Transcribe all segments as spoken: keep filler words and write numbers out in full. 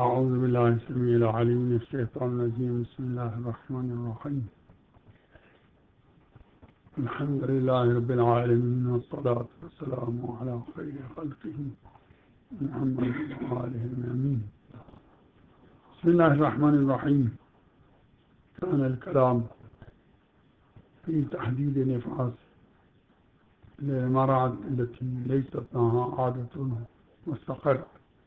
أعوذ بالله السميع العليم من الشيطان الرجيم. بسم الله الرحمن الرحيم. الحمد لله رب العالمين، والصلاة والسلام على خير خلقه محمد وآله الأمين. بسم الله الرحمن الرحيم. كان الكلام في تحديد نفاس للمرض التي ليست لها عادة مستقرة،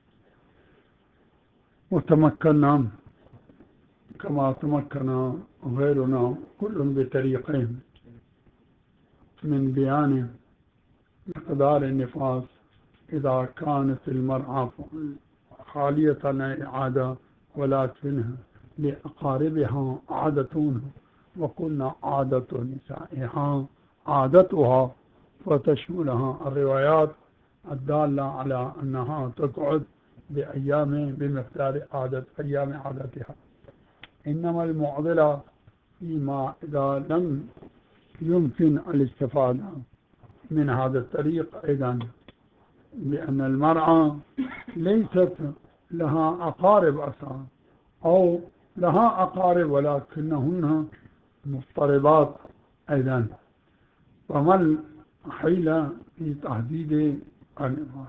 وتمكنا كما تمكن غيرنا كل بطريقين من بيان مقدار النفاس إذا كانت المرأة خالية عن العادة ولكنها لأقاربها عادتون، وقلنا عادة نسائها عادتها، وتشملها الروايات الدالة على أنها تقعد بأيام بمقدار عادة أيام عادتها. إنما المعضلة فيما إذا لم يمكن الاستفادة من هذا الطريق أيضا، بأن المرأة ليست لها أقارب أصلا، أو لها أقارب ولكنهن مضطربات أيضا، فما الحيلة في تحديد النفاس؟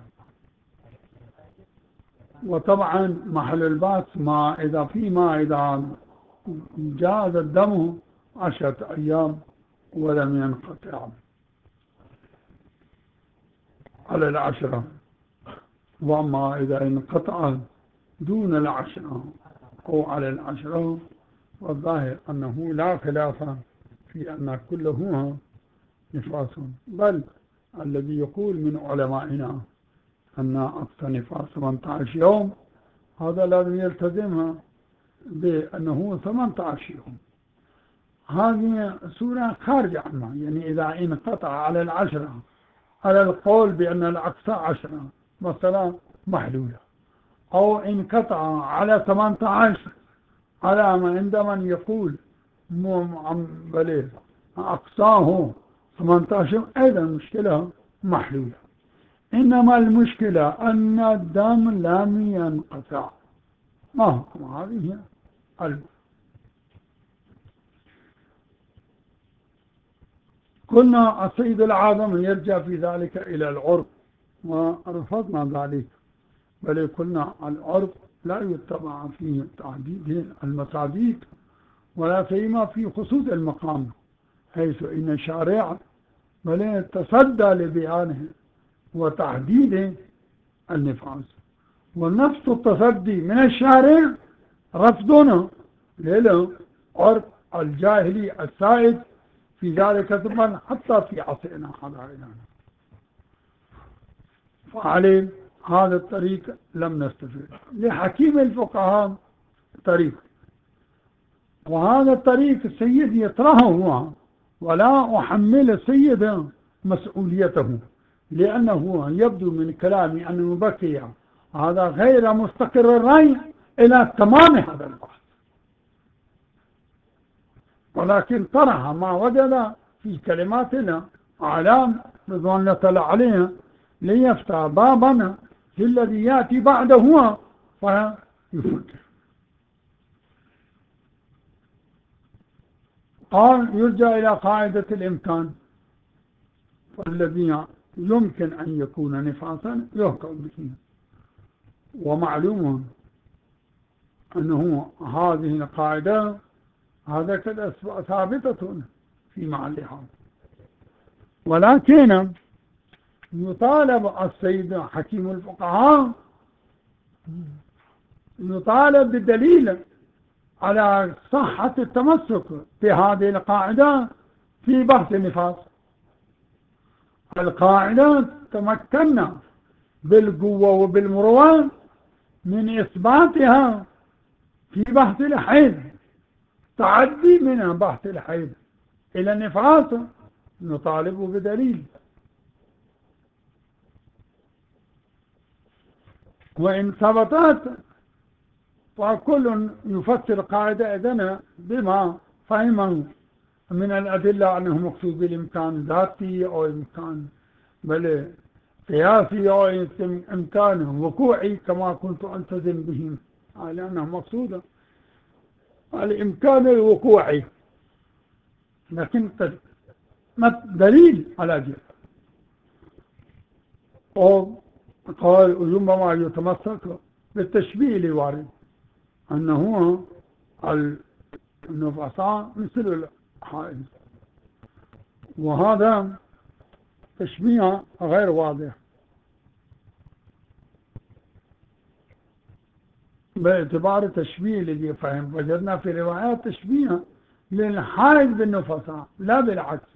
وطبعا محل البحث ما إذا فيما إذا جاز الدم عشرة أيام ولم ينقطع على العشرة، وأما إذا انقطع دون العشرة أو على العشرة، والظاهر أنه لا خلاف في أن كله نفاس، بل الذي يقول من علمائنا أن أقصى نفاس ثمانية عشر يوم، هذا لازم يلتزمها بأنه ثمانية عشر يوم. هذه سورة خارجة عنها، يعني إذا انقطع على العشرة على القول بأن الأقصى عشرة مثلا محلولة، أو انقطع على ثمانية عشر على ما عندما يقول بليل أقصاه ثمانية عشر أيضا مشكلة محلولة. إنما المشكلة أن الدم لم ينقطع. ما هو هذه هي؟ قلنا السيد العظم يرجع في ذلك إلى العرف، ورفضنا ذلك، بل قلنا العرف لا يتبع في تعديد المصاديق، ولا سيما في خصوص المقام، حيث إن الشارع بل تصدى لبيانه وتحديد النفاس، ونفس التصدي من الشارع رفضنا للعرف الجاهلي السائد في ذلك الزمن حتى في عصرنا هذا. فعليه هذا الطريق لم نستفيد. لحكيم الفقهاء طريق، وهذا الطريق السيد يطرحه هو، ولا أحمل السيد مسؤوليته، لأنه يبدو من كلامي أنه بقي هذا غير مستقر الرأي إلى تمام هذا البحث، ولكن طرح ما وجد في كلماتنا أعلام رضوان الله تعالى عليها ليفتح بابنا الذي يأتي بعده فيفكر. قال يرجع إلى قاعدة الإمكان، والذي يمكن أن يكون نفاسا يحكم به، ومعلوم أنه هذه القاعدة هذا كده ثابتة في محلها، ولكن يطالب السيد حكيم الفقهاء يطالب بالدليل على صحة التمسك بهذه القاعدة في بحث النفاس. القاعدة تمكنا بالقوة وبالمروان من إثباتها في بحث الحيض، تعدي من بحث الحيض إلى النفاس نطالب بدليل، وإن ثبتت فكل يفسر قاعدة إذن بما فهم من الأدلة أنه مقصود بالإمكان ذاتي أو إمكان بل قياسي أو إمكان وقوعي كما كنت ألتزم به لأنها مقصودة الإمكان الوقوعي، لكن ما دليل على ذلك. قال ربما يتمسك بالتشبيه الوارد أنه النفساء مثل الحائض، وهذا تشبيه غير واضح باعتبار التشبيه الذي فهم. وجدنا في روايات تشبيه للحائض بالنفساء لا بالعكس.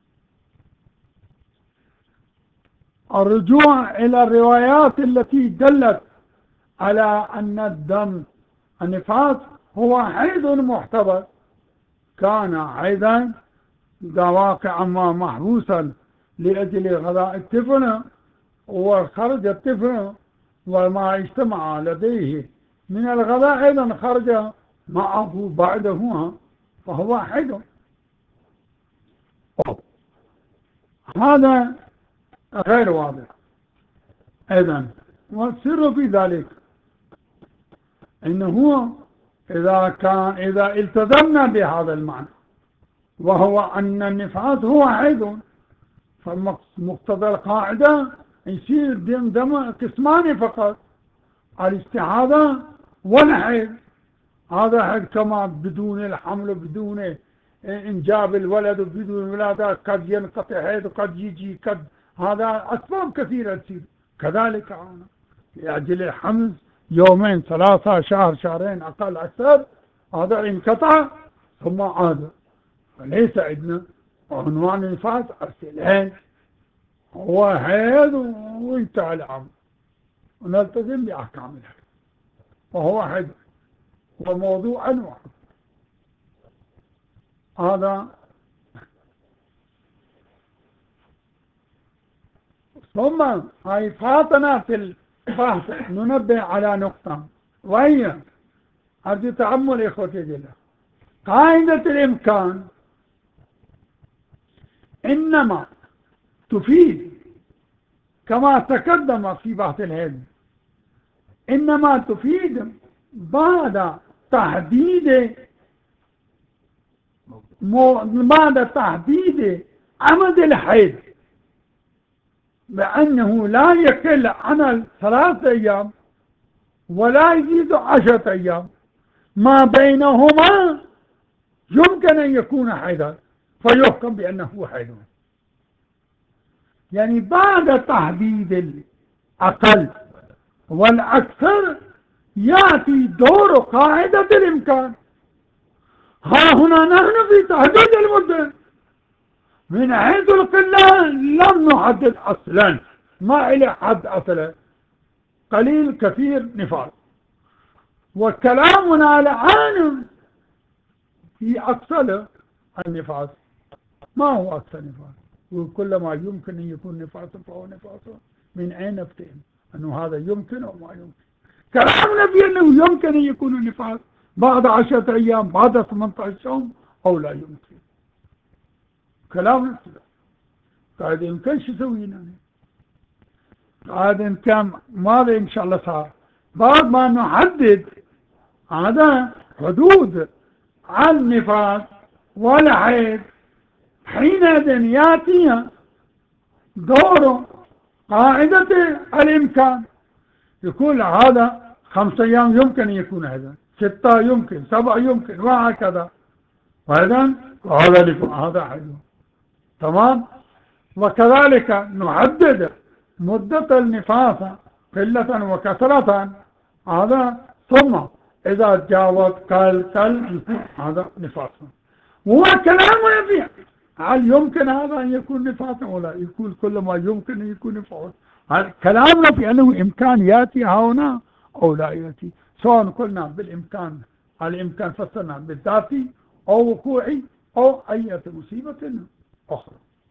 الرجوع إلى الروايات التي دلت على أن الدم النفاس هو حيض محتبس، كان حيضا واقعا ما محبوسا لأجل غذاء الطفل، وخرج الطفل وما اجتمع لديه من الغذاء أيضا خرج معه بعده، فهو حيض. هذا غير واضح أيضا. والسر في ذلك إنه إذا كان إذا التزمنا بهذا المعنى وهو أن النفاس هو حيض، فمقتضى القاعدة يصير دم دم قسمان فقط، الاستحاضة والحيض. هذا حيض كما بدون الحمل بدون إنجاب الولد وبدون الولادة قد ينقطع حيض وقد يجي قد، هذا أسباب كثيرة تصير. كذلك أنا لأجل الحمل يومين ثلاثة شهر شهرين أقل أكثر هذا انقطع ثم عاد، فليس عندنا عنوان النفاس أرسلين هو حيض وانتهى الأمر ونلتزم بأحكام الحيض، وهو حيض وموضوع واحد. هذا ثم هاي فاتنا في البحث ننبه على نقطة، وهي أرجو تأمل إخوتي جدا. قاعدة الإمكان إنما تفيد كما تقدم في بحث الهند، إنما تفيد بعد تحديد بعد تحديد عمد الحيض بأنه لا يقل عن ثلاثة أيام ولا يزيد عشرة أيام، ما بينهما يمكن أن يكون حيضا فيحكم بأنه حيض. يعني بعد تحديد الأقل والأكثر يأتي دور قاعدة الإمكان. ها هنا نحن في تحديد المدة، من حيث القلة لم نحدد أصلا، ما إلى حد أصلا، قليل كثير نفاس. وكلامنا الآن في أقصى النفاس. ما هو أقصى نفاس؟ وكل ما يمكن أن يكون نفاس فهو نفاس. من أين نفتهم أنه هذا يمكن أو ما يمكن؟ كلامنا في أنه يمكن أن يكون نفاس بعد عشرة أيام بعد ثمانية عشر يوم أو لا يمكن. كلامنا كذا. قاعد يمكن شو سوينا؟ قاعد يمكن ماذا إن شاء الله صار بعد ما نحدد هذا حدود النفاس والحيض، حينئذ يأتي دور قاعدة الإمكان. يقول هذا خمسة أيام يمكن أن يكون هذا، ستة يمكن، سبعة يمكن، وهكذا. وإذن هذا هذا حلو تمام. وكذلك نحدد مدة النفاس قلة وكثرة، هذا ثم إذا جاوز قل قل هذا نفاس. هو كلامنا فيه هل يمكن هذا أن يكون نفاسا ولا يكون كل ما يمكن أن يكون نفاس. كلامنا في أنه إمكان يأتي هنا أو لا يأتي، سواء قلنا بالإمكان الإمكان فسرنا بالذاتي أو وقوعي أو أي مصيبة أخرى.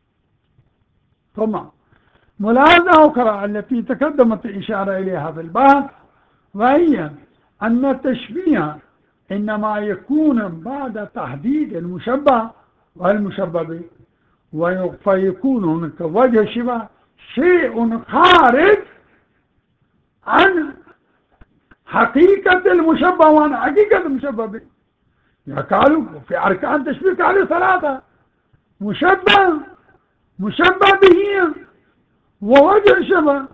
ثم ملاحظة أخرى التي تقدمت الإشارة إليها في البحث، وهي أن التشبيه إنما يكون بعد تحديد المشبه والمشبه به، فيكون هناك وجه شبه شيء خارج عن حقيقة المشبه وأنا حقيقة المشبه به. يعني قالوا في أركان تشبيه عليه ثلاثة: مشبه، مشبه به، ووجه شبه.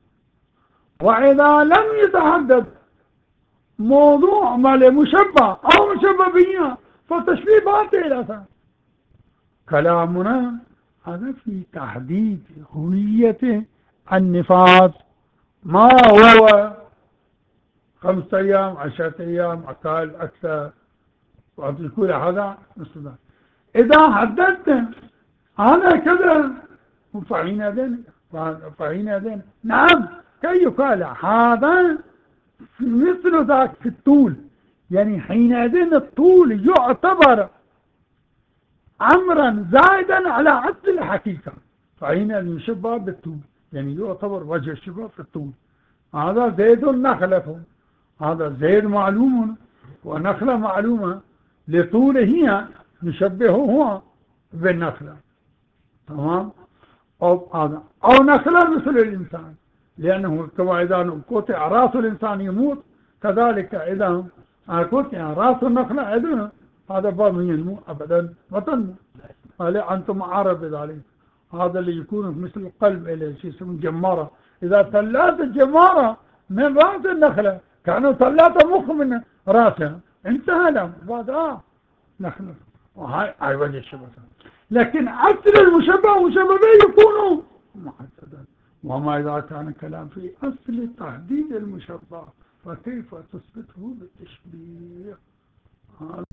وإذا لم يتحدد موضوع ما لمشبه أو مشبه به فالتشبيه باطل أساسا. كلامنا هذا في تحديد هوية النفاذ، ما هو خمسة أيام عشرة أيام أقل أكثر وأقول هذا مثل. إذا حددت هذا كذا فعين يدين فعين يدين نعم كي يقال هذا مثل ذاك في الطول. يعني حينئذ الطول يعتبر أمرا زائدا على عكس الحقيقة، فحينئذ يشبه بالطول، يعني يعتبر وجه الشبه في الطول. هذا زيد نخلته، هذا زيد معلوم ونخلة معلومة لطوله هي نشبهه بالنخلة. تمام. أو هذا أو نخلة مثل الإنسان، لأنه كما إذا قطع رأس الإنسان يموت، كذلك إذا قطع رأس النخلة عدنا هذا باب ينمو أبدا وتنمو. هلا أنتم عرب ذلك. هذا اللي يكون مثل القلب اللي شيء اسمه جمارة، إذا طلعت الجمارة من رأس النخلة كانوا طلعت مخ من رأسها انتهى لهم بعد آه نخلة. وهاي هاي وجه الشبه. لكن أصل المشبه مشبه به يكونوا محددا. وما إذا كان كلام في أصل تحديد المشبه فكيف تثبته بالتشبيه؟